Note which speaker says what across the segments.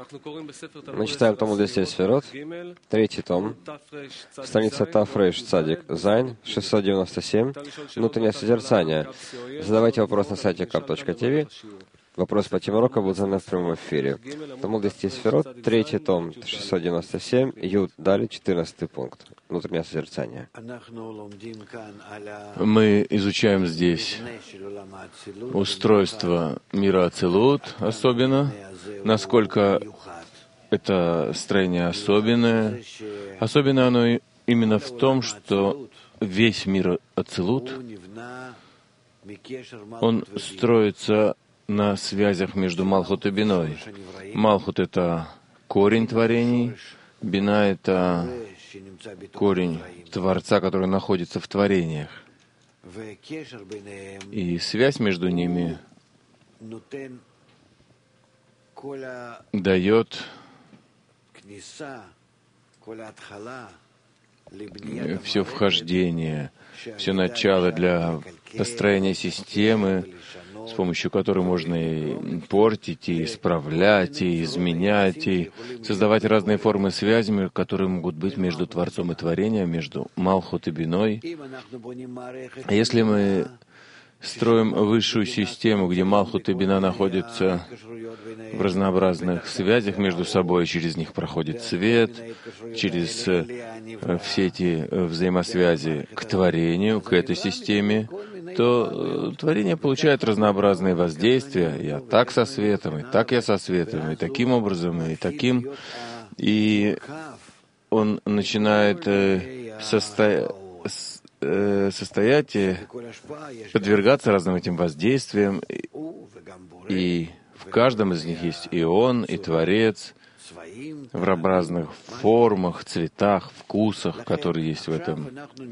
Speaker 1: Мы читаем Талмуд 10 Сферот, 3 том, страница Тафрейш Цадик Зайн, 697, внутреннее созерцание. Задавайте вопрос на сайте kap.tv. Вопрос по теме урока будет задан в прямом эфире. Талмуд 10 Сферот, 3 том, 697, Юд, далее 14 пункт. Внутреннее созерцание.
Speaker 2: Мы изучаем здесь устройство мира Ацилут, особенно, насколько это строение особенное. Особенно оно именно в том, что весь мир Ацилут, он строится на связях между Малхут и Биной. Малхут — это корень творений, Бина — это корень Творца, который находится в творениях. И связь между ними дает все вхождение, все начало для построения системы, с помощью которой можно и портить, и исправлять, и изменять, и создавать разные формы связи, которые могут быть между Творцом и Творением, между Малхут и Биной. Если мы строим высшую систему, где Малхут и Бина находятся в разнообразных связях между собой, через них проходит свет, через все эти взаимосвязи к творению, к этой системе, то творение получает разнообразные воздействия. Я так со светом, и так я со светом, и таким образом, и таким. И он начинает состоять и подвергаться разным этим воздействиям. И в каждом из них есть и он, и Творец, в разных формах, цветах, вкусах, которые есть в этом.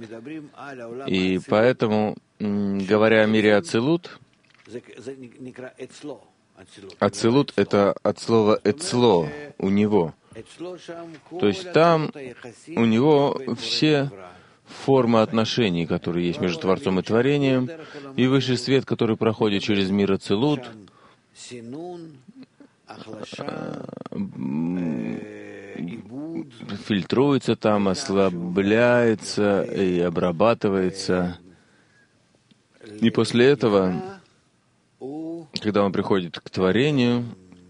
Speaker 2: И поэтому, говоря о мире Ацилут, Ацилут — это от слова «эцло», «у него». То есть там у него все формы отношений, которые есть между Творцом и Творением, и высший свет, который проходит через мир Ацилут, фильтруется там, ослабляется и обрабатывается. И после этого, когда он приходит к творению,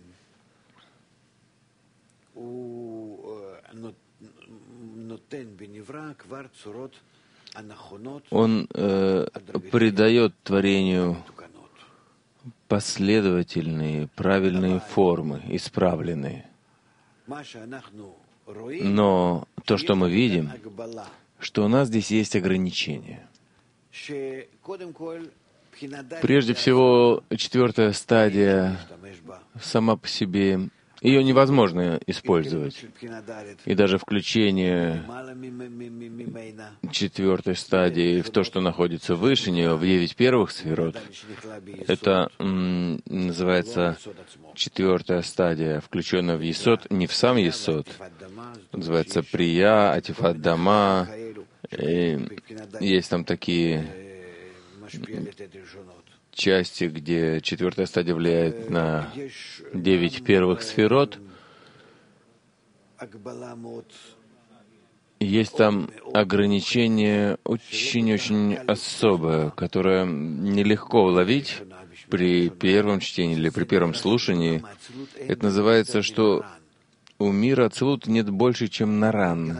Speaker 2: он придает творению последовательные, правильные формы, исправленные. Но то, что мы видим, что у нас здесь есть ограничения. Прежде всего, 4-я стадия сама по себе, ее невозможно использовать. И даже включение 4-й стадии в то, что находится выше нее, в 9 первых сферот, это называется 4-я стадия, включенная в Есод, не в сам Есод, называется Прия, Атифат Дама, и есть там такие части, где 4-я стадия влияет на 9 первых сферот. Есть там ограничение очень-очень особое, которое нелегко уловить при первом чтении или при первом слушании. Это называется, что у мира Ацилут нет больше, чем Наран.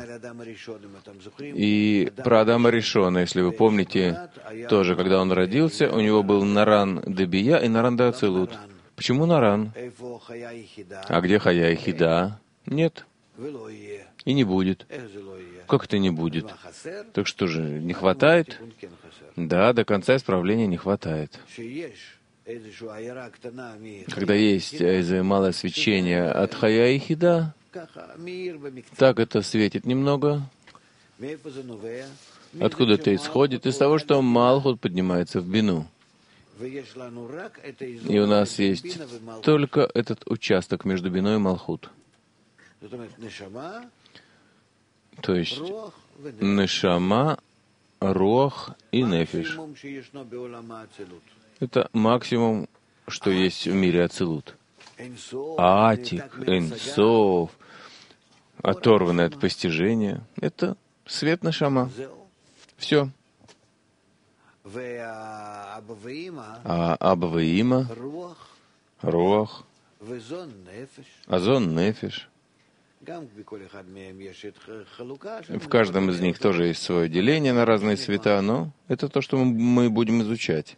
Speaker 2: И про Адама Ришона, если вы помните, тоже, когда он родился, у него был Наран де Бия и Наран де Ацилут. Почему Наран? А где Хая и Хида? Нет. И не будет. Как это не будет? Так что же, не хватает? Да, до конца исправления не хватает. Когда есть малое свечение от Хая и Хида, так это светит немного. Откуда это исходит? Из того, что Малхут поднимается в Бину. И у нас есть только этот участок между Биной и Малхут. То есть Нешама, Руах и Нефиш. Это максимум, что есть в мире Ацилут. Атик, Эйн-Соф, оторванный от постижения, это свет нешама. Все. А Аба и Има, Руах, Азон, Нефиш. В каждом из них тоже есть свое деление на разные цвета, но это то, что мы будем изучать.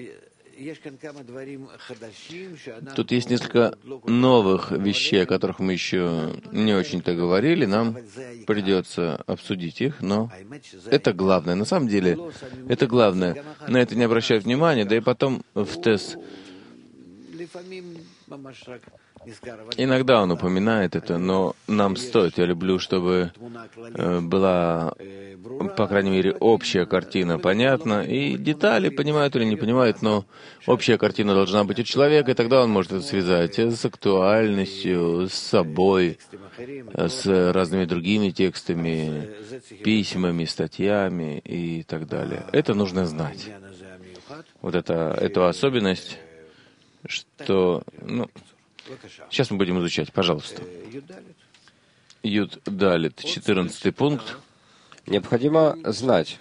Speaker 2: Тут есть несколько новых вещей, о которых мы еще не очень-то говорили. Нам придется обсудить их, но это главное. На самом деле, это главное. На это не обращают внимания, да и потом в ТЭС иногда он упоминает это, но нам стоит. Я люблю, чтобы была, по крайней мере, общая картина понятна. И детали понимают или не понимают, но общая картина должна быть у человека, и тогда он может это связать с актуальностью, с собой, с разными другими текстами, письмами, статьями и так далее. Это нужно знать. Вот эту особенность, что... Сейчас мы будем изучать, пожалуйста. Юд Далит, 14 пункт.
Speaker 1: Необходимо знать,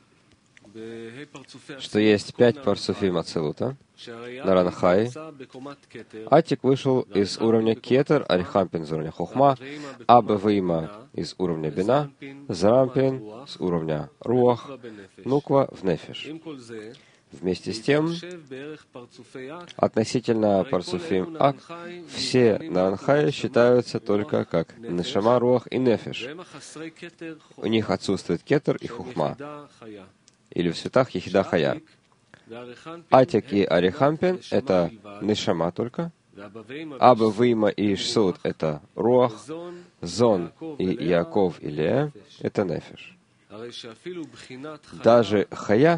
Speaker 1: что есть 5 парцуфим Ацилута, Наранхай. Атик вышел из уровня Кетер, Арихампин из уровня Хохма, Аба Ваима из уровня Бина, Зарампин с уровня Руах, Нуква в Нефиш. Вместе с тем, относительно парцуфим Ак, все Наранхая считаются только как Нешама, Руах и Нефиш. У них отсутствует Кетер и Хухма, или в цветах Ехида Хая. Атик и Арихампин — это Нешама только. Аба Вима и Ишсуд — это Руах. Зон и Яков и Лея — это Нефиш. Даже Хая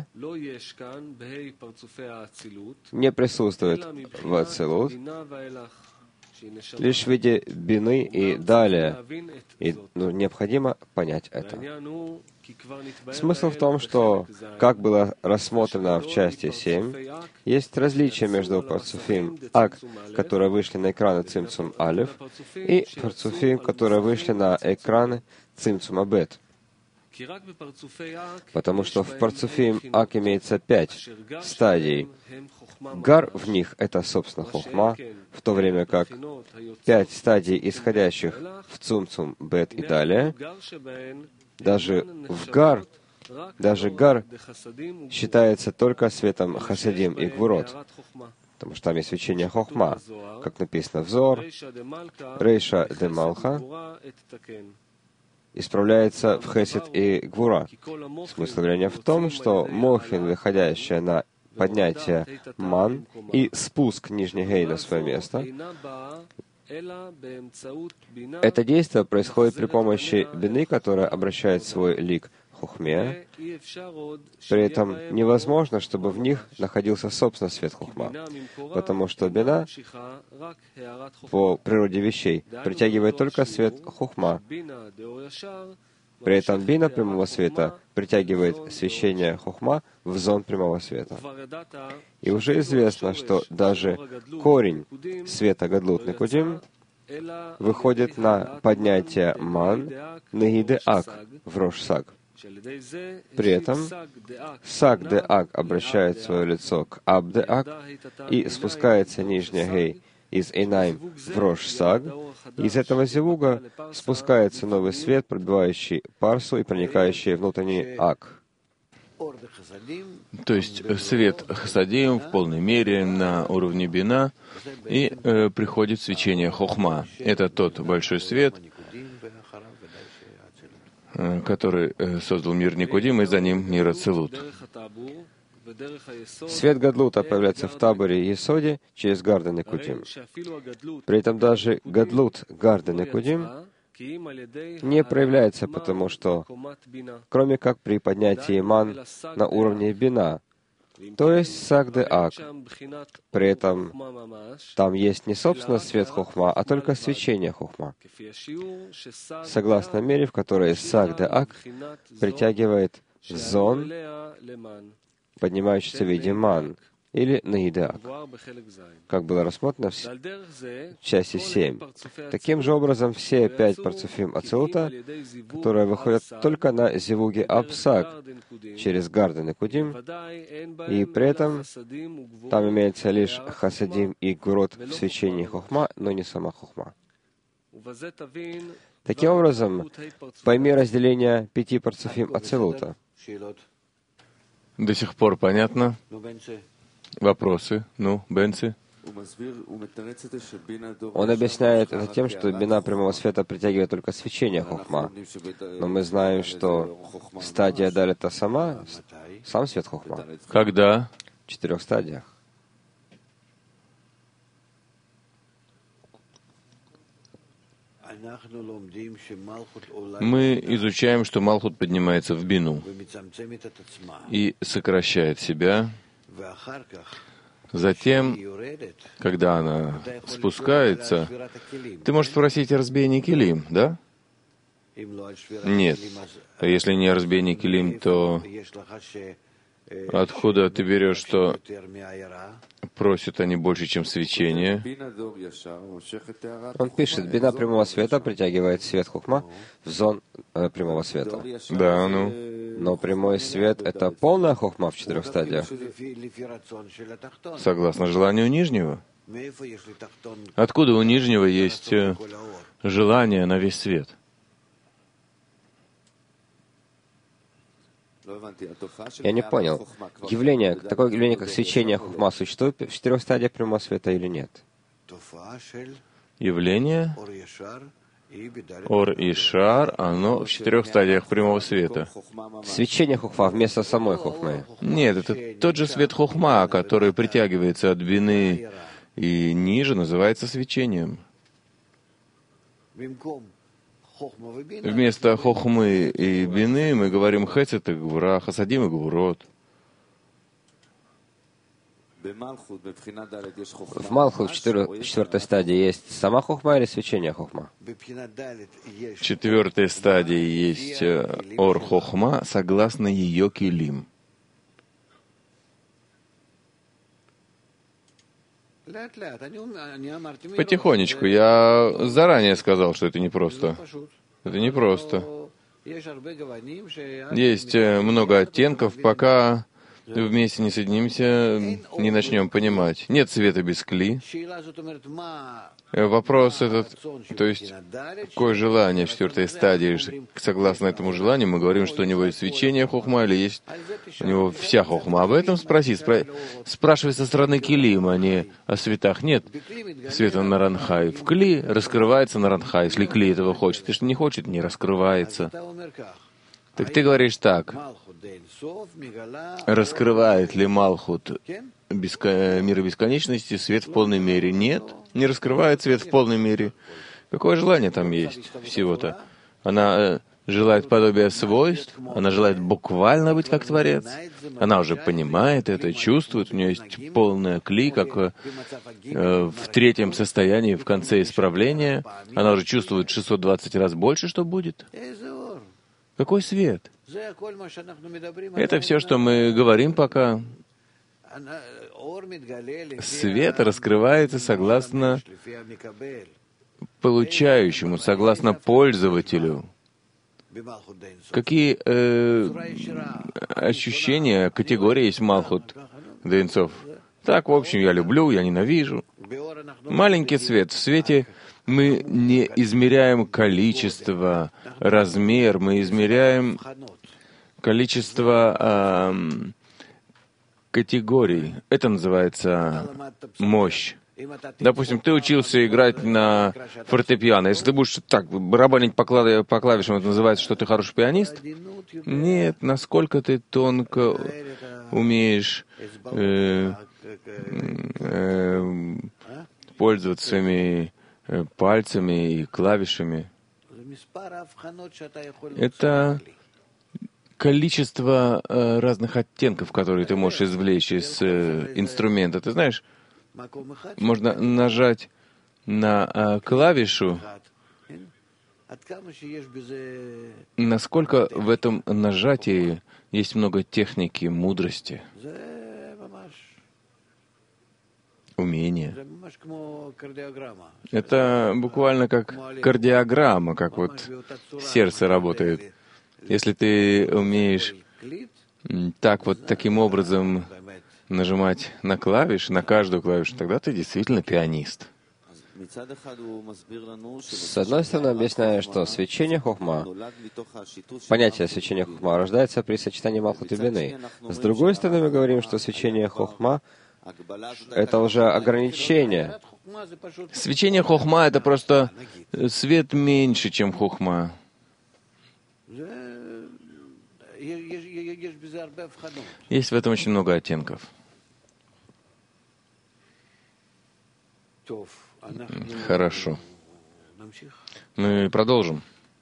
Speaker 1: не присутствует в Ацилут, лишь в виде бины и далее. И необходимо понять это. Смысл в том, что, как было рассмотрено в части 7, есть различия между парцуфим Ак, которые вышли на экраны Цимцум Алеф, и парцуфим, которые вышли на экраны Цимцум Абет. Потому что в парцуфим Ак имеется 5 стадий. Гар в них — это, собственно, хохма, в то время как 5 стадий, исходящих в Цумцум, Бет и далее, даже гар считается только светом Хасадим и Гвурот, потому что там есть свечение хохма, как написано взор, Рейша де Малха, исправляется в Хесед и Гвура. Смысл говорения в том, что мохин, выходящая на поднятие ман и спуск нижней гей на свое место, это действие происходит при помощи бины, которая обращает свой лик хухме. При этом невозможно, чтобы в них находился собственно свет хухма, потому что бина по природе вещей притягивает только свет хухма. При этом бина прямого света притягивает свечение хухма в зон прямого света. И уже известно, что даже корень света гадлут никудим выходит на поднятие ман нагиде ак в рош саг. При этом саг де ак обращает свое лицо к аб де ак и спускается нижняя гей из Эйнайм в рош саг. Из этого зевуга спускается новый свет, пробивающий парсу и проникающий в внутренний ак.
Speaker 2: То есть свет хасадим в полной мере на уровне бина, и приходит свечение хохма. Это тот большой свет, который создал мир Никудим, и за ним мир Ацилут.
Speaker 1: Свет Гадлута появляется в таборе Есоде через Гарда Никудим. При этом даже Гадлут Гарда Никудим не проявляется, потому что, кроме как при поднятии ман на уровне бина, то есть саг де ак, при этом там есть не собственно свет хохма, а только свечение хохма, согласно мере, в которой саг де ак притягивает зон, поднимающийся в виде ман, или наидеак, как было рассмотрено в части 7. Таким же образом, все 5 парцуфим Ацилута, которые выходят только на зивуги Апсак через Гарден и Кудим, и при этом там имеется лишь Хасадим и Гурот в свечении Хохма, но не сама Хохма. Таким образом, пойми разделение 5 парцуфим Ацилута.
Speaker 2: До сих пор понятно? Вопросы? Бенци?
Speaker 1: Он объясняет это тем, что бина прямого света притягивает только свечение Хохма. Но мы знаем, что стадия Даль — это сам свет Хохма.
Speaker 2: Когда?
Speaker 1: В 4 стадиях.
Speaker 2: Мы изучаем, что Малхут поднимается в бину и сокращает себя. Затем, когда она спускается, ты можешь спросить о разбиении килим, да? Нет. А если не о разбиении килим, то откуда ты берешь, что просят они больше, чем свечение?
Speaker 1: Он пишет, бина прямого света притягивает свет Хохма в зон прямого света.
Speaker 2: Да,
Speaker 1: Но прямой свет — это полная Хохма в 4 стадиях.
Speaker 2: Согласно желанию нижнего. Откуда у нижнего есть желание на весь свет?
Speaker 1: Я не понял. Такое явление, как свечение Хохма, существует в 4 стадиях прямого света или нет?
Speaker 2: Явление Ор и Шар, оно в 4 стадиях прямого света.
Speaker 1: Свечение Хохма вместо самой Хохмы.
Speaker 2: Нет, это тот же свет Хохма, который притягивается от бины и ниже, называется свечением. Вместо Хохмы и бины мы говорим Хесед и Гвура, Хасадим и Гвурот.
Speaker 1: В Малхут в 4 стадии есть сама Хохма или свечение Хохма?
Speaker 2: В 4 стадии есть Ор Хохма, согласно ее килим. Потихонечку. Я заранее сказал, что это непросто. Это непросто. Есть много оттенков, пока вместе не соединимся, не начнем понимать. Нет света без кли. Вопрос этот, то есть, какое желание в 4 стадии? Согласно этому желанию, мы говорим, что у него есть свечение Хохма или есть у него вся Хохма. Об этом спрашивай со стороны килим, а не о светах. Нет света на Ранхай. В кли раскрывается на Ранхай, если кли этого хочет. Если не хочет, не раскрывается. Так ты говоришь так. Раскрывает ли Малхут мира бесконечности свет в полной мере? Нет, не раскрывает свет в полной мере. Какое желание там есть всего-то? Она желает подобия свойств, она желает буквально быть как Творец. Она уже понимает это, чувствует, у нее есть полная кли, как в 3 состоянии, в конце исправления. Она уже чувствует 620 раз больше, что будет. Какой свет? Это все, что мы говорим пока. Свет раскрывается согласно получающему, согласно пользователю. Какие ощущения, категории есть Малхут Дейнцов? Так, в общем, я люблю, я ненавижу. Маленький свет. В свете мы не измеряем количество, размер, мы измеряем количество категорий. Это называется мощь. Допустим, ты учился играть на фортепиано. Если ты будешь так барабанить по клавишам, это называется, что ты хороший пианист? Нет, насколько ты тонко умеешь пользоваться своими пальцами и клавишами. Это количество разных оттенков, которые ты можешь извлечь из инструмента. Ты знаешь, можно нажать на клавишу. Насколько в этом нажатии есть много техники, мудрости. умение. Это буквально как кардиограмма, как вот сердце работает. Если ты умеешь таким образом нажимать на клавиши, на каждую клавишу, тогда ты действительно пианист.
Speaker 1: С одной стороны, объясняю, что свечение хохма, понятие свечения хохма рождается при сочетании малхут и бины. С другой стороны, мы говорим, что свечение хохма — это уже ограничение.
Speaker 2: Свечение хохма — это просто свет меньше, чем хохма. Есть в этом очень много оттенков. Хорошо. Мы продолжим.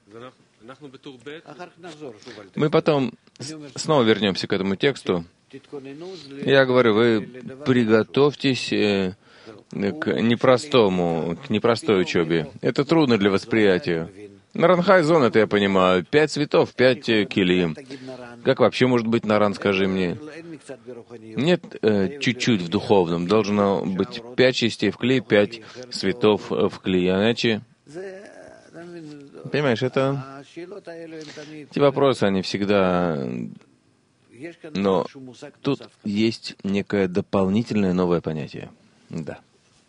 Speaker 2: Мы потом снова вернемся к этому тексту. Я говорю, вы приготовьтесь к непростой учебе. Это трудно для восприятия. Наранхай зон, это я понимаю. 5 цветов, 5 килим. Как вообще может быть наран, скажи мне? Нет, чуть-чуть в духовном. Должно быть 5 частей в кли, 5 цветов в кли. Иначе, понимаешь, эти вопросы, они всегда... Но тут есть некое дополнительное новое понятие. Да.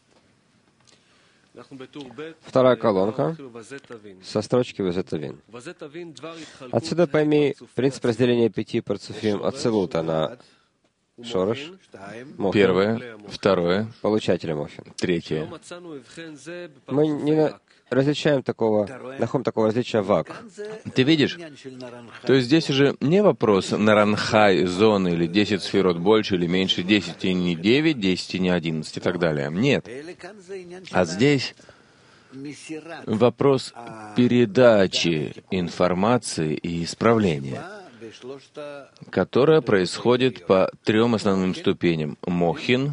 Speaker 1: Вторая колонка со строчки «Вазетавин». Отсюда пойми принцип разделения 5 парцуфим ацилута на шорош, мохин.
Speaker 2: Первое, второе,
Speaker 1: Получателя мохин.
Speaker 2: третье.
Speaker 1: Мы не различаем находим такого различия вак.
Speaker 2: Ты видишь? То есть здесь уже не вопрос наранхай зоны или 10 сферот больше или меньше, 10 и не 9, 10 и не 11 и так далее. Нет. А здесь вопрос передачи информации и исправления, которая происходит по 3 основным ступеням. Мохин,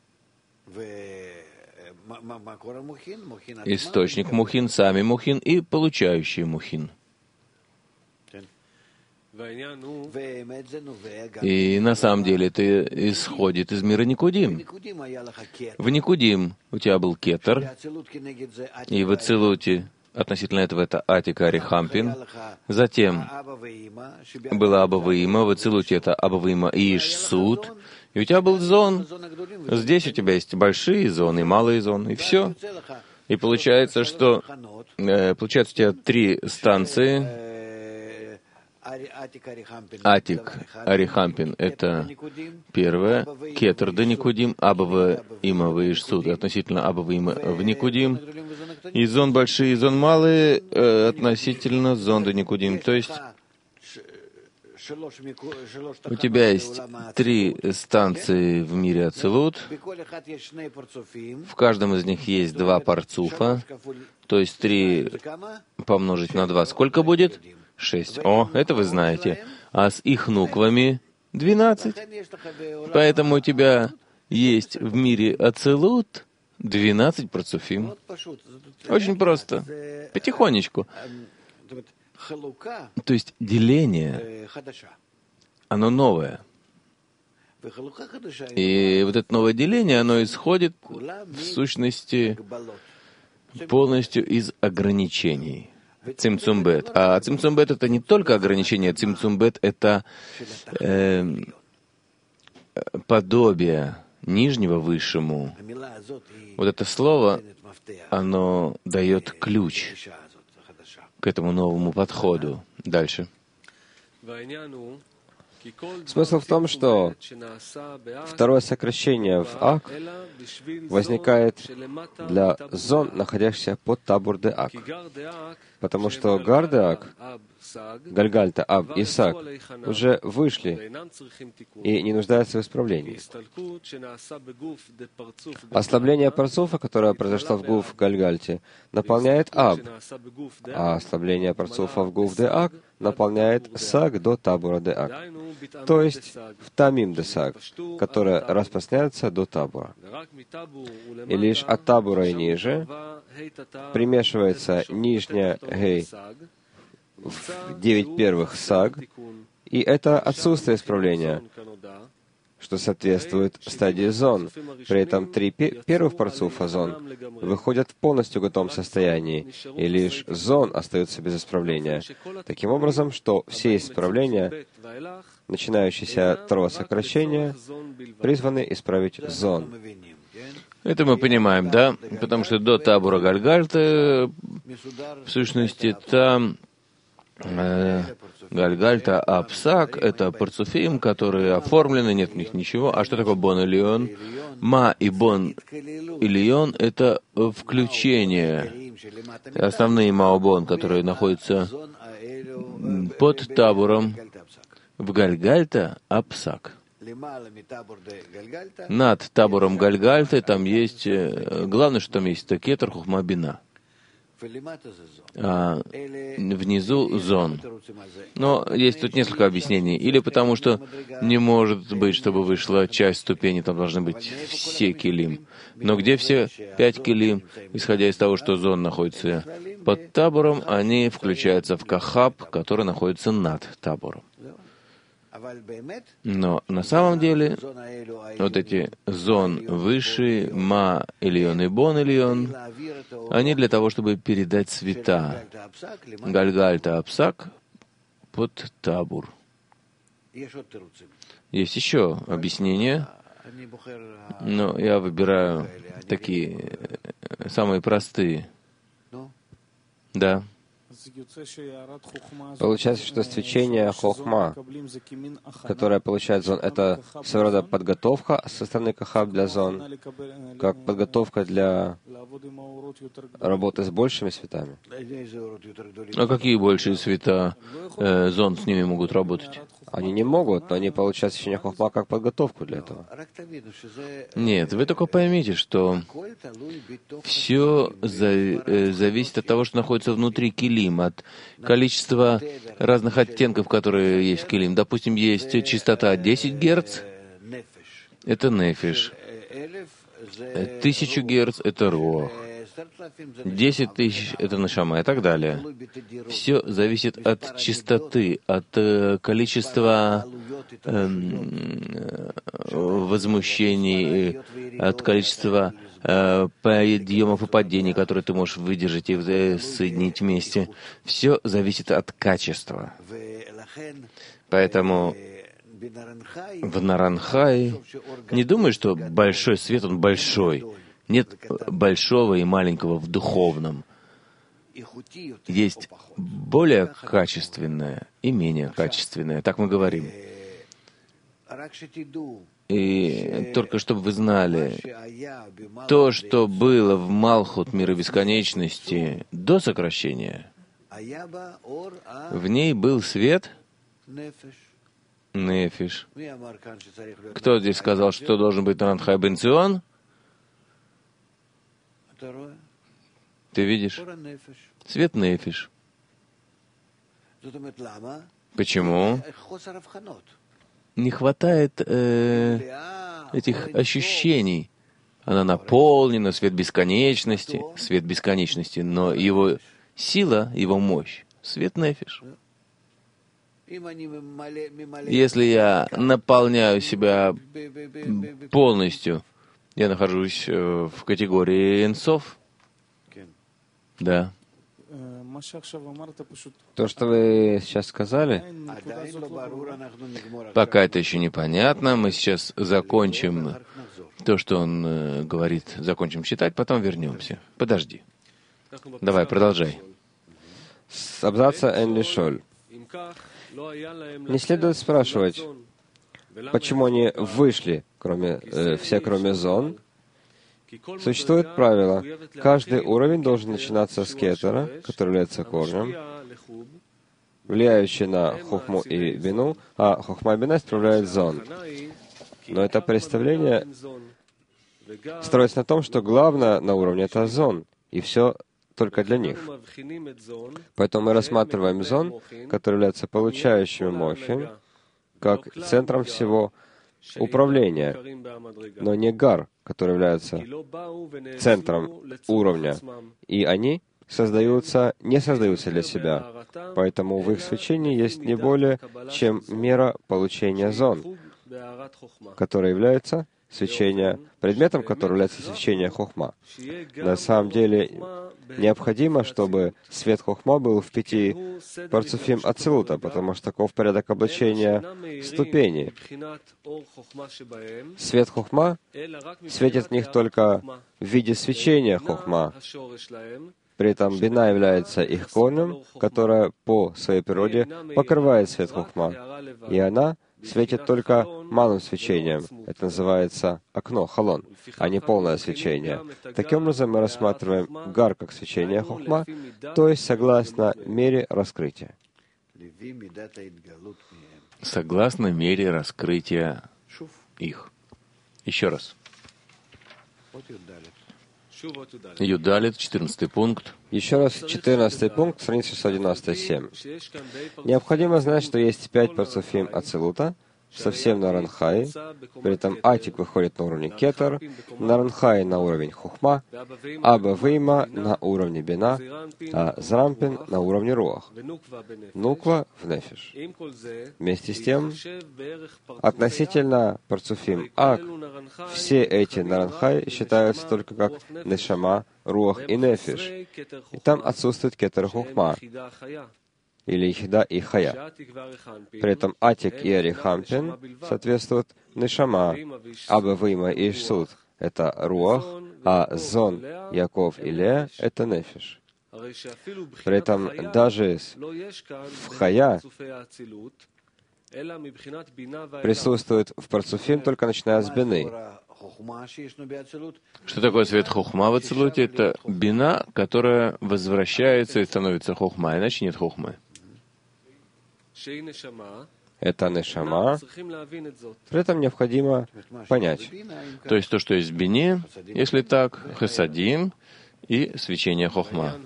Speaker 2: источник мухин, сами мухин и получающий мухин. И на самом деле это исходит из мира Никудим. В Никудим у тебя был кетер, и в Ацилуте относительно этого это Атика Арихампин. Затем была Абава-Има, в Ацилуте это Абава-Има и Иш-Суд. И у тебя был зон. Здесь у тебя есть большие зоны, малые зоны, и все. И получается, что у тебя 3 станции. Атик Арихампин — это первое, кетер до Никудим, Абава-Има в Иш-Суд относительно Абава-Има в Никудим, и зон большие, и зон малые относительно зон до Никудим. То есть у тебя есть 3 станции в мире Ацилут. В каждом из них есть 2 парцуфа. То есть 3 помножить на 2 сколько будет? 6. О, это вы знаете. А с их нуквами 12. Поэтому у тебя есть в мире Ацилут 12 парцуфим. Очень просто. Потихонечку. То есть деление, оно новое. И вот это новое деление, оно исходит, в сущности, полностью из ограничений. Цимцумбет. А цимцумбет — это не только ограничение, цимцумбет — это подобие нижнего высшему. Вот это слово, оно дает ключ к этому новому подходу. Дальше.
Speaker 1: Смысл в том, что второе сокращение в Ак возникает для зон, находящихся под Табур де Ак. Потому что Гар де Ак, Гальгальта, Аб и Саг уже вышли и не нуждаются в исправлении. Ослабление парцуфа, которое произошло в Гуф Гальгальте, наполняет Аб, а ослабление парцуфа в Гуф де Ак наполняет Саг до Табура де Ак, то есть в Тамим де Саг, которое распространяется до Табура. И лишь от Табура и ниже примешивается нижняя Гей в 9 первых Саг, и это отсутствие исправления, что соответствует стадии зон. При этом 3 первых парцуфа зон выходят в полностью готовом состоянии, и лишь зон остается без исправления. Таким образом, что все исправления, начинающиеся от второго сокращения, призваны исправить зон.
Speaker 2: Это мы понимаем, да? Потому что до табура Гальгальта, в сущности, там Гальгальта Апсак — это парцуфим, которые оформлены, нет в них ничего. А что такое Бон Элион? Ма и Бон Элион — это включение. Основные Маобон, которые находятся под табуром в Гальгальта Апсак. Над табором Гальгальты там есть, главное, что там есть, это кетер, хухма, бина. А внизу зон. Но есть тут несколько объяснений. Или потому что не может быть, чтобы вышла часть ступени, там должны быть все килим. Но где все 5 килим, исходя из того, что зон находится под табором, они включаются в кахаб, который находится над табором. Но на самом деле вот эти зон высшие, ма элион и бон элион, они для того, чтобы передать света Гальгальта Апсак под табур. Есть еще объяснение, но я выбираю такие самые простые. Да.
Speaker 1: Получается, что свечение хохма, которое получает зон, это своего рода подготовка со стороны кахаб для зон, как подготовка для работы с большими светами.
Speaker 2: А какие большие света зон с ними могут работать?
Speaker 1: Они не могут, но они получают свечение хохма как подготовку для этого.
Speaker 2: Нет, вы только поймите, что все зависит от того, что находится внутри килим, от количества разных оттенков, которые есть в килим. Допустим, есть частота 10 Гц, это нефиш, 1000 Гц — это руах, 10 тысяч — это нашама и так далее. Все зависит от частоты, от количества возмущений, от количества подъемов и падений, которые ты можешь выдержать и соединить вместе. Все зависит от качества. Поэтому в Наранхае не думай, что большой свет, он большой. Нет большого и маленького в духовном. Есть более качественное и менее качественное. Так мы говорим. И только чтобы вы знали, то, что было в Малхут мира бесконечности до сокращения, в ней был свет нефиш. Кто здесь сказал, что должен быть Наранхай бен Цион? Ты видишь? Свет нефиш. Почему? Не хватает этих ощущений. Она наполнена, свет бесконечности, но его сила, его мощь, свет нефиш. Если я наполняю себя полностью, я нахожусь в категории энсов. Да.
Speaker 1: То, что вы сейчас сказали,
Speaker 2: пока это еще непонятно. Мы сейчас закончим то, что он говорит, закончим читать, потом вернемся. Подожди. Давай, продолжай.
Speaker 1: С абзаца Эн Лишоль. Не следует спрашивать, почему они вышли, все кроме зон. Существует правило. Каждый уровень должен начинаться с кетера, который является корнем, влияющий на хохму и бину, а хохма и бина исправляет зон. Но это представление строится на том, что главное на уровне — это зон, и все только для них. Поэтому мы рассматриваем зон, который является получающими мохи, как центром всего управления, но не гар, который является центром уровня. И они не создаются для себя. Поэтому в их свечении есть не более чем мера получения зон. которое является свечение, предметом, который является свечение хохма. На самом деле необходимо, чтобы свет хохма был в 5 парцуфим ацилута, потому что таков порядок облачения ступени. Свет хохма светит в них только в виде свечения хохма. При этом бина является их корнем, которое по своей природе покрывает свет хохма. И она светит только малым свечением. Это называется окно, халон, а не полное свечение. Таким образом, мы рассматриваем гар как свечение хохма, то есть согласно мере раскрытия.
Speaker 2: Согласно мере раскрытия их. Еще раз. Юдалит, 14 пункт.
Speaker 1: Еще раз, 14 пункт, страница 197. Необходимо знать, что есть 5 парцуфим ацилута, совсем на Ранхай, при этом Атик выходит на уровне Кетер, на Ранхай на уровень Хухма, Аба Вейма на уровне Бина, а Зрампин на уровне Руах, Нуква в Нефиш. Вместе с тем, относительно парцуфим Ак, все эти на Ранхай считаются только как Нешама, Руах и Нефиш, и там отсутствует Кетер Хухма, или Ихида и Хая. При этом Атик и Арихампин соответствуют Нешама, Аба Вима и Ишсуд — это Руах, а Зон, Яков и Лея — это Нефиш. При этом даже в Хая присутствует в парцуфим только начиная с бины.
Speaker 2: Что такое свет хохма в ацилуте? Это бина, которая возвращается и становится хохма, иначе нет хохмы.
Speaker 1: Это нешама. При этом необходимо понять.
Speaker 2: То есть то, что есть в бине, если так, хесадим и свечение хохма.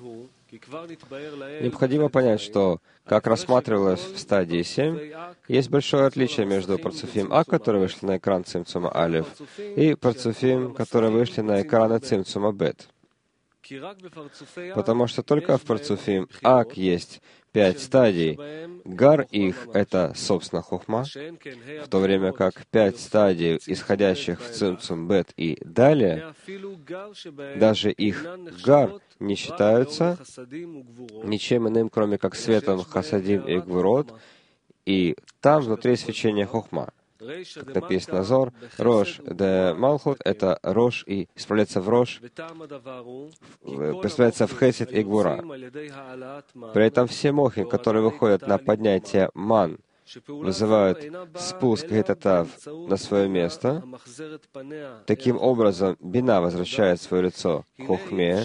Speaker 1: Необходимо понять, что, как рассматривалось в стадии 7, есть большое отличие между парцуфим А, которые вышли на экран Цимцума Алев, и парцуфим, которые вышли на экраны Цимцума Бет. Потому что только в парцуфим Ак есть 5 стадий. Гар их — это, собственно, хохма, в то время как 5 стадий, исходящих в Цимцум Бет и далее, даже их гар не считаются ничем иным, кроме как светом хасадим и гвурот, и там внутри свечения хохма. Как написано Зор, Рош де Малхут — это Рош и исправляется в Рош, представляется в Хесед и Гвура. При этом все мохи, которые выходят на поднятие ман, вызывают спуск Гетатав на свое место. Таким образом, бина возвращает свое лицо к хохме,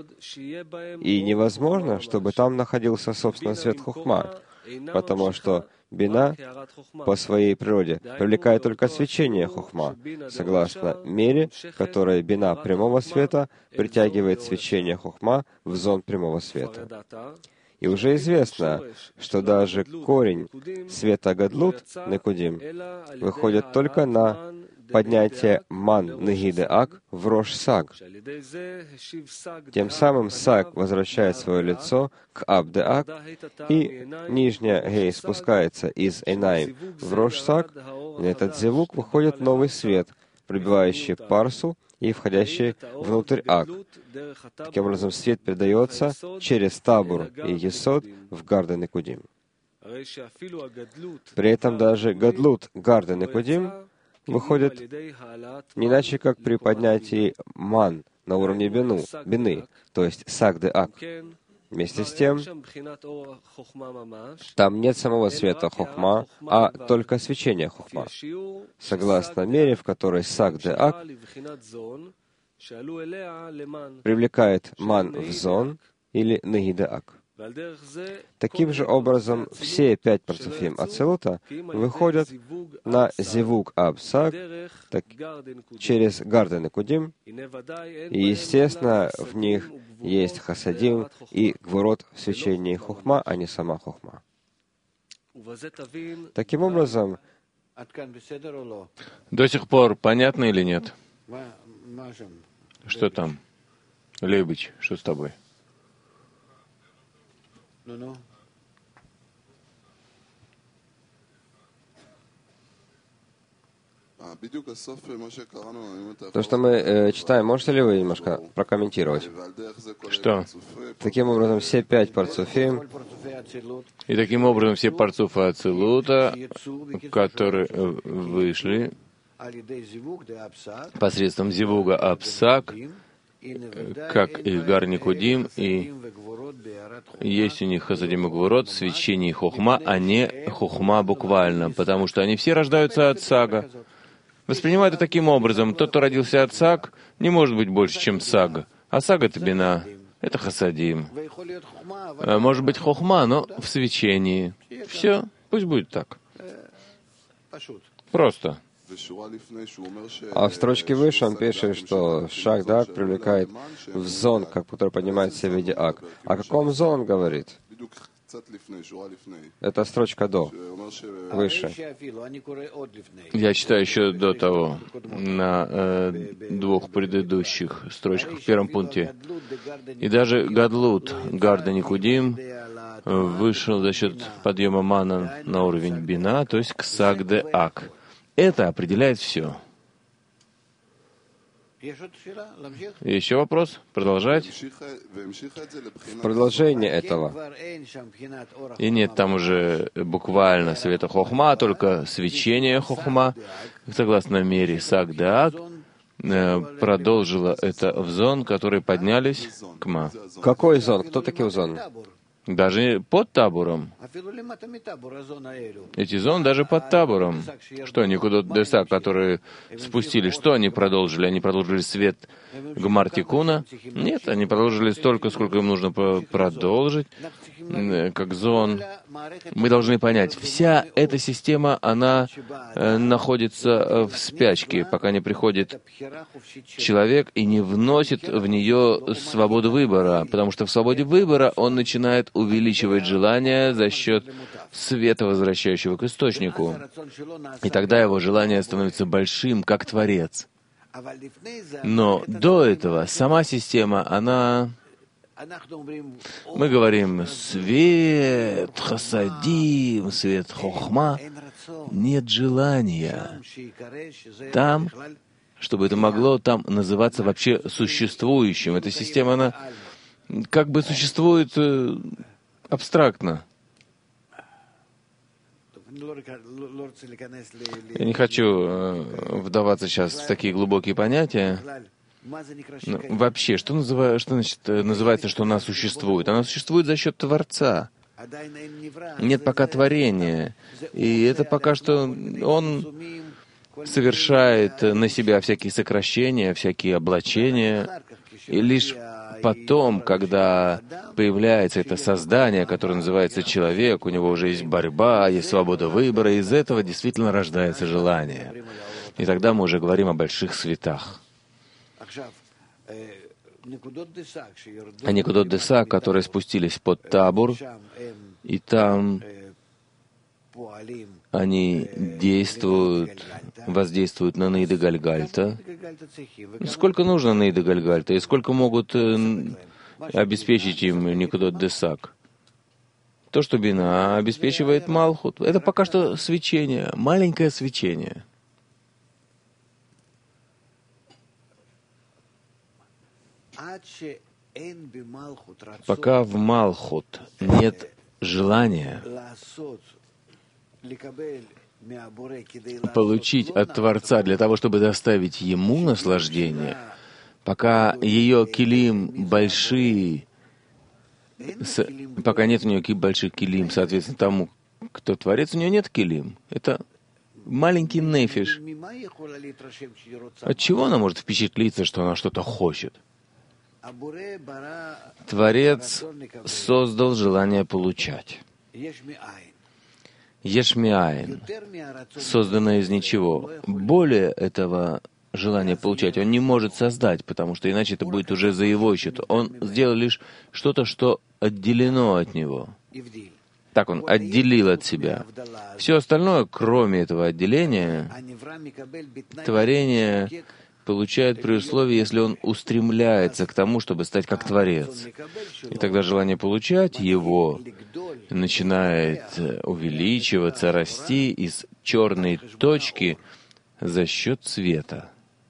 Speaker 1: и невозможно, чтобы там находился, собственно, свет хохма, потому что бина по своей природе привлекает только свечение хохма, согласно мере, которой бина прямого света притягивает свечение хохма в зон прямого света. И уже известно, что даже корень света Гадлут, Некудим, выходит только на поднятие ман Негиде Ак в Рош Саг. Тем самым Саг возвращает свое лицо к Абде Ак, и нижняя Гей спускается из Эйнаим в Рош Саг, и на этот зевук выходит новый свет, пробивающий парсу и входящий внутрь Ак. Таким образом, свет передается через Табур и Есод в Гарден и Кудим. При этом даже Гадлут, Гарден и Кудим выходит не иначе, как при поднятии ман на уровне бины, то есть Сагде Ак. Вместе с тем, там нет самого света хохма, а только свечение хохма, согласно мере, в которой Сагде Ак привлекает ман в зон или Негиде Ак. Таким же образом, все 5 парцуфим Ацилута выходят на Зивуг Абсаг через Гарден и Кудим, и, естественно, в них есть Хасадим и Гвурот в свечении Хохма, а не сама Хохма. Таким образом,
Speaker 2: до сих пор понятно или нет? Что там? Лейбыч, что с тобой?
Speaker 1: То, что мы читаем, можете ли вы немножко прокомментировать?
Speaker 2: Что?
Speaker 1: Таким образом, все 5 парцуфим,
Speaker 2: И таким образом все парцуфы Ацилута, которые вышли посредством Зивуга Апсак, как и Гарникудим, и есть у них Хасадим и Гвурот, свечение и Хохма, а не Хохма буквально, потому что они все рождаются от Сага. Воспринимают это таким образом. Тот, кто родился от Саг, не может быть больше, чем Сага. А Сага — это Бина, это Хасадим. Может быть Хохма, но в свечении. Все, пусть будет так. Просто.
Speaker 1: а в строчке выше он пишет, что Шах Даак привлекает в зон, который поднимается в виде Ак. О каком зон он говорит? Это строчка до, выше.
Speaker 2: Я читаю еще до того, на 2 предыдущих строчках, в первом пункте. И даже Гадлут, Гарда Никудим, вышел за счет подъема мана на уровень Бина, то есть к Сагде Ак. Это определяет все. Еще вопрос? Продолжать?
Speaker 1: В продолжение этого.
Speaker 2: И нет там уже буквально света Хохма, а только свечение Хохма. Согласно мере Сагдаак, продолжила это в зон, которые поднялись к Ма.
Speaker 1: Какой зон? Кто такие зон?
Speaker 2: Даже под табором. Эти зоны даже под табором. Что они куда-то деса, которые спустили, что они продолжили? Они продолжили свет Гмар-Тикуна? Нет, они продолжили столько, сколько им нужно продолжить, как зон. Мы должны понять, вся эта система, она находится в спячке, пока не приходит человек и не вносит в нее свободу выбора, потому что в свободе выбора он начинает увеличивать желание за счет света, возвращающего к источнику. И тогда его желание становится большим, как Творец. Но до этого сама система, она... Мы говорим, свет Хасадим, свет Хохма, нет желания. Там, чтобы это могло там называться вообще существующим. Эта система, она как бы существует абстрактно. Я не хочу вдаваться сейчас в такие глубокие понятия. Но вообще, что значит называется, что она существует? Она существует за счет Творца. Нет пока творения. И это пока что он совершает на себя всякие сокращения, всякие облачения. И лишь потом, когда появляется это создание, которое называется человек, у него уже есть борьба, есть свобода выбора, из этого действительно рождается желание. И тогда мы уже говорим о больших светах. А Никудот Деса, которые спустились под табор, и там они воздействуют на Нейда Гальгальта. Сколько нужно Нейда Гальгальта, и сколько могут обеспечить им Никудот Десак? То, что Бина обеспечивает Малхут, это пока что свечение, маленькое свечение. Пока в Малхут нет желания получить от Творца для того, чтобы доставить Ему наслаждение, пока ее килим большие, пока нет у нее больших килим, соответственно, тому, кто Творец, у нее нет килим. Это маленький нефиш. От чего она может впечатлиться, что она что-то хочет? Творец создал желание получать. Ешмиайн, созданное из ничего. Более этого желания получать он не может создать, потому что иначе это будет уже за его счет. Он сделал лишь что-то, что отделено от него. Так он отделил от себя. Все остальное, кроме этого отделения, творение получает при условии, если он устремляется к тому, чтобы стать как Творец. И тогда желание получать его начинает увеличиваться, расти из черной точки за счет света.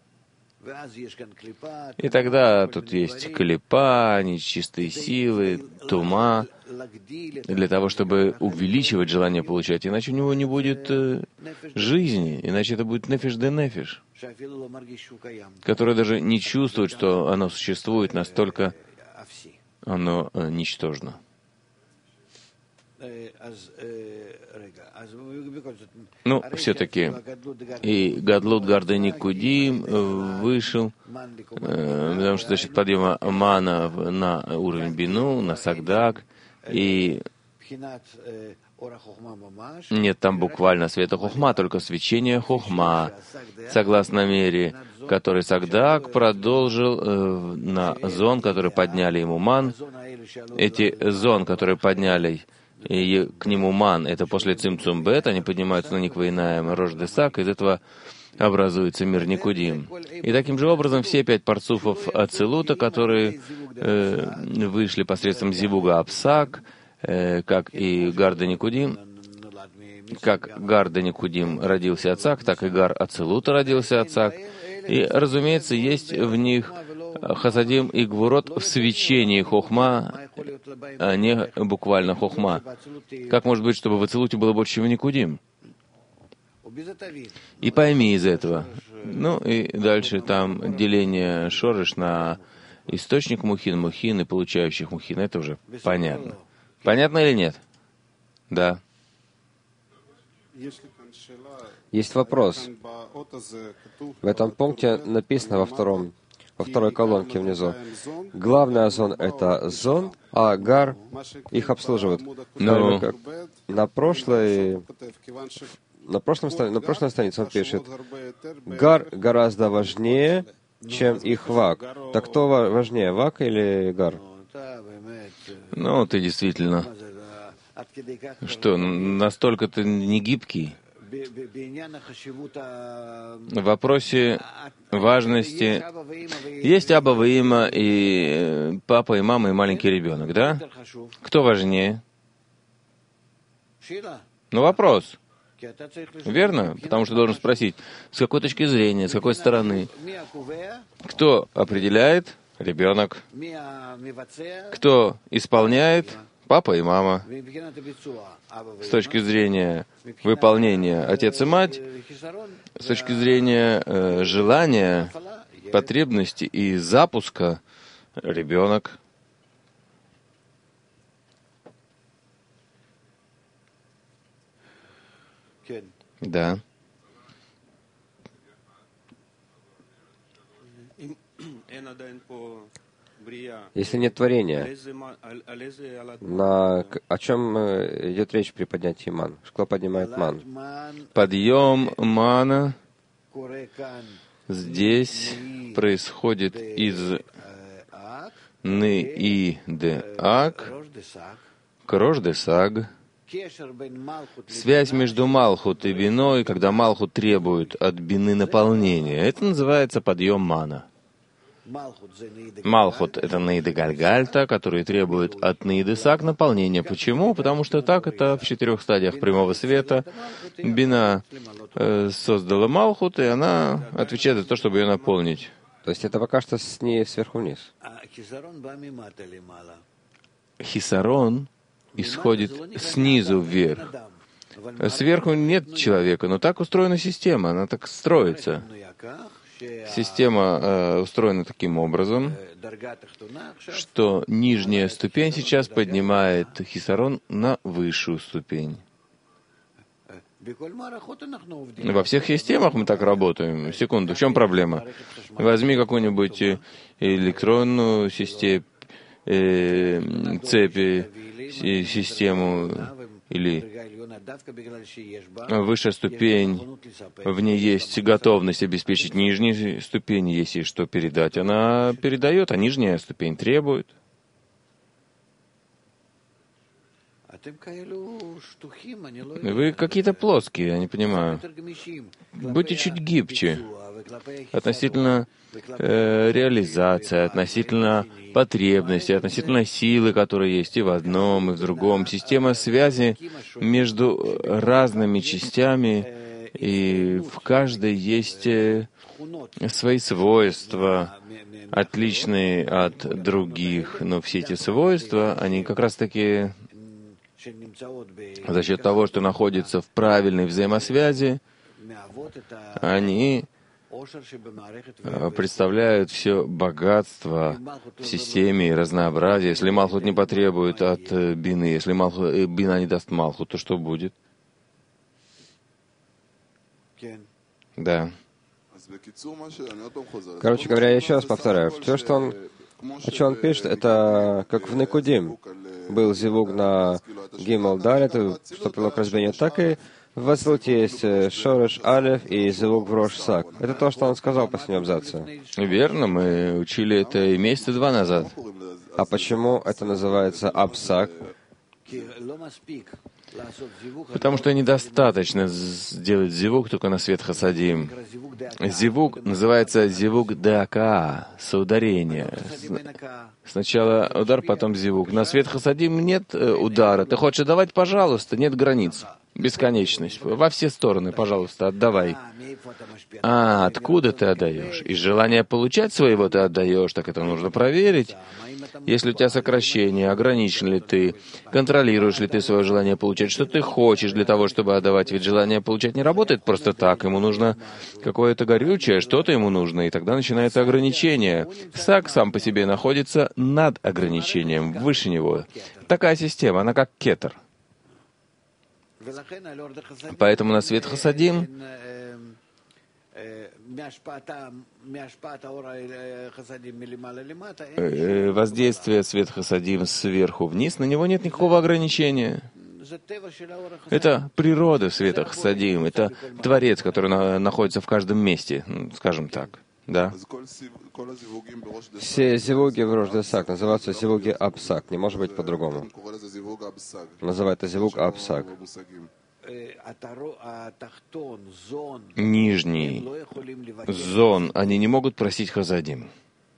Speaker 2: И тогда тут есть клипа, нечистые силы, тума, для того, чтобы увеличивать желание получать. Иначе у него не будет жизни, иначе это будет нефиш де нефиш, которое даже не чувствует, что оно существует, настолько оно ничтожно. Ну, все-таки и Гадлут Гарда Никудим вышел, потому что за счет подъема мана на уровень бину, на сагдак, и нет там буквально света хохма, только свечение хохма, согласно мере, который сагдак продолжил на зон, который подняли ему ман. Эти зон, которые подняли и к нему ман, это после цимцум бет, они поднимаются на никвейнаем рож десак, из этого образуется мир Никудим. И таким же образом все 5 парцуфов Ацилута, которые вышли посредством Зибуга Апсак, как и Гарда Никудим, как Гарда Никудим родился Ацак, так и Гар Ацилута родился Ацак. И, разумеется, есть в них Хасадим и Гвурот в свечении хохма, а не буквально хохма. Как может быть, чтобы в Ацилуте было больше, чем в Никудим? И пойми из этого. Ну и дальше там деление шорыш на источник мухин, мухин и получающих мухин. Это уже понятно. Понятно или нет? Да.
Speaker 1: Есть вопрос. В этом пункте написано во второй колонке внизу. Главная зон — это зон, а гар их обслуживает.
Speaker 2: Ну,
Speaker 1: На прошлой странице он пишет, гар гораздо важнее, чем их вак. Так кто важнее, вак или гар?
Speaker 2: ну, ты действительно... Что, настолько ты не гибкий? В вопросе важности есть Аба Ваима и папа, и мама, и маленький ребенок, да? Кто важнее? Ну, вопрос. Верно? Потому что должен спросить, с какой точки зрения, с какой стороны. Кто определяет? Ребенок. Кто исполняет? Папа и мама. С точки зрения выполнения отец и мать, с точки зрения желания, потребности и запуска ребенок. Да.
Speaker 1: Если нет творения, о чем идет речь при поднятии ман? Кто поднимает ман?
Speaker 2: Подъем мана здесь происходит из ны и де ак к рож де саг. Связь между Малхут и биной, когда Малхут требует от бины наполнения, это называется подъем мана. Малхут — это Нейды Гальгальта, который требует от Нейды Сак наполнения. Почему? Потому что так это в 4 стадиях прямого света. Бина создала Малхут, и она отвечает за то, чтобы ее наполнить.
Speaker 1: То есть это пока что с ней сверху вниз.
Speaker 2: Хисарон исходит снизу вверх. Сверху нет человека, но так устроена система, она так строится. Система устроена таким образом, что нижняя ступень сейчас поднимает хисарон на высшую ступень. Во всех системах мы так работаем. Секунду, в чем проблема? Возьми какую-нибудь электронную систему, цепи, систему или высшая ступень, в ней есть готовность обеспечить нижней ступени, есть ей что передать. Она передает, а нижняя ступень требует. Вы какие-то плоские, я не понимаю. Будьте чуть гибче относительно реализации, относительно потребностей, относительно силы, которые есть и в одном, и в другом. Система связи между разными частями И в каждой есть свои свойства, отличные от других. Но все эти свойства, они как раз-таки за счет того, что находятся в правильной взаимосвязи, они представляют все богатство в системе и разнообразие. Если Малхут не потребует от Бины, если Бина не даст Малхут, то что будет? Да.
Speaker 1: Короче говоря, я еще раз повторяю. Все, что о чем он пишет, это как в Никудим. Был зивуг на Гимал Далит, что привело к разбиению, так и в Ацилуте есть Шореш Алеф и зивуг в Рош Сак. Это то, что он сказал в последнем абзаце.
Speaker 2: Верно, мы учили это и месяца 2 назад.
Speaker 1: А почему это называется Апсак?
Speaker 2: Потому что недостаточно сделать зивуг только на свет хасадим. Зивуг называется зивуг дака, соударение. Сначала удар, потом зивуг. На свет хасадим нет удара. Ты хочешь отдавать, пожалуйста, нет границ. Бесконечность. Во все стороны, пожалуйста, отдавай. А откуда ты отдаешь? Из желания получать своего ты отдаешь, так это нужно проверить. Если у тебя сокращение, ограничен ли ты, контролируешь ли ты свое желание получать, что ты хочешь для того, чтобы отдавать, ведь желание получать не работает просто так, ему нужно какое-то горючее, что-то ему нужно, и тогда начинается ограничение. Сак сам по себе находится над ограничением, выше него. Такая система, она как кетер. Поэтому на свет хасадим воздействие свет хасадим сверху вниз, на него нет никакого ограничения. Это природа света хасадим, это Творец, который находится в каждом месте, скажем так. Да?
Speaker 1: Все зивуги в Рош Сак называются зивуги Апсак, не может быть по-другому. Называют это зивуг Апсак.
Speaker 2: Нижний зон, они не могут просить хасадим.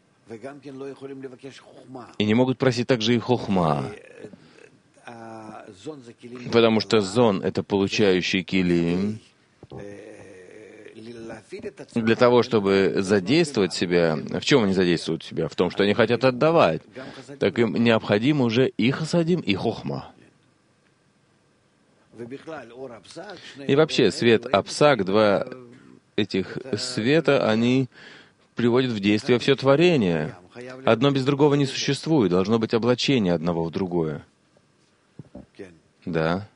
Speaker 2: И не могут просить также и хохма. Потому что зон — это получающий килим. Для того, чтобы задействовать себя, в чем они задействуют себя? В том, что они хотят отдавать. Так им необходим уже и хасадим, и хохма. И вообще, свет Апсак, 2 этих света, они приводят в действие все творение. Одно без другого не существует. Должно быть облачение одного в другое. Да.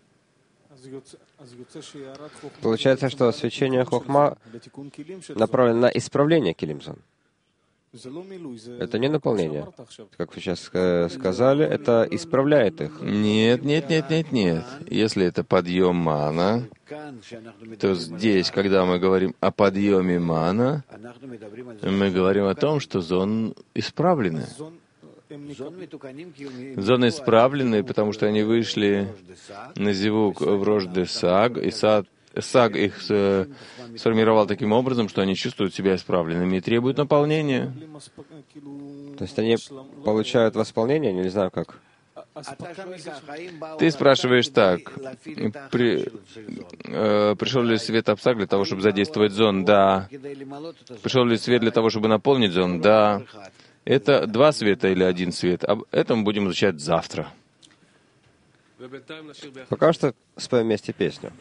Speaker 1: Получается, что свечение хохма направлено на исправление килимзон. Это не наполнение. Как вы сейчас сказали, это исправляет их.
Speaker 2: Нет. Если это подъем мана, то здесь, когда мы говорим о подъеме мана, мы говорим о том, что зон исправлены. Зоны исправлены, потому что они вышли на зивуг в Рош Сак, и Саг их сформировал таким образом, что они чувствуют себя исправленными и требуют наполнения.
Speaker 1: То есть они получают восполнение, не знаю как.
Speaker 2: Ты спрашиваешь так, пришел ли свет Апсак для того, чтобы задействовать зон? Да. Пришел ли свет для того, чтобы наполнить зон? Да. Это 2 света или 1 свет? Об этом будем изучать завтра.
Speaker 1: Пока что споем вместе песню.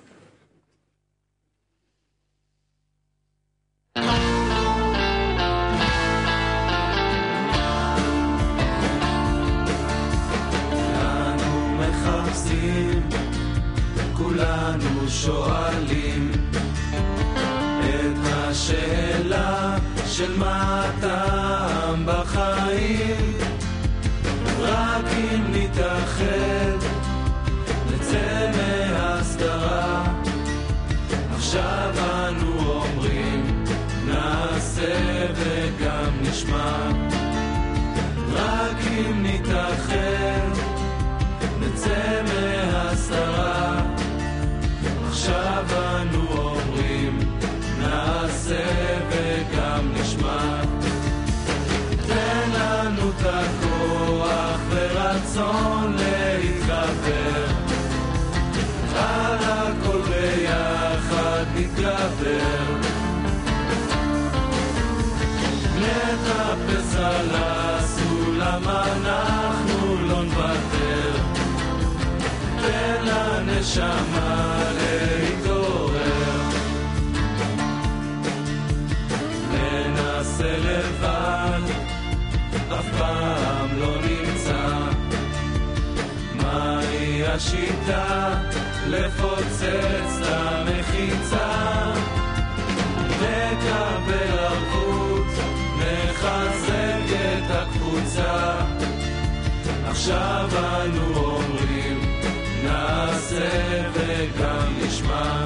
Speaker 3: כולנו שואלים את השאלה של מה הטעם בחיים, רק אם נתאחד נצא מהסתרה. עכשיו אנו אומרים נעשה וגם נשמע, רק אם נתאחד נצא מהסתרה. עכשיו אנו אומרים נעשה וגם נשמע. תן לנו את הכוח ורצון להתאחד, לנשמה להתעורר. ננסה לבד, אף פעם לא נמצא מהי השיטה לפוצץ את המחיצה. נקבל ערבות, נחזק את הקבוצה. עכשיו אנו אומרים, נעשה וגם נשמע.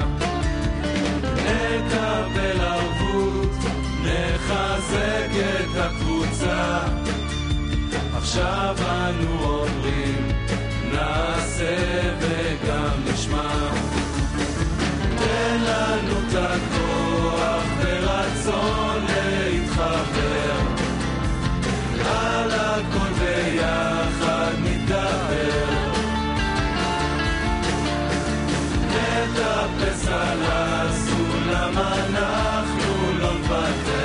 Speaker 3: נקבל ערבות, נחזק את הקבוצה. עכשיו אנו אומרים, נעשה וגם נשמע. תן לנו את הכוח ורצון להתחבר, על הכל ביחד נתגבר. נטפס על הסולם, אנחנו לא נוותר.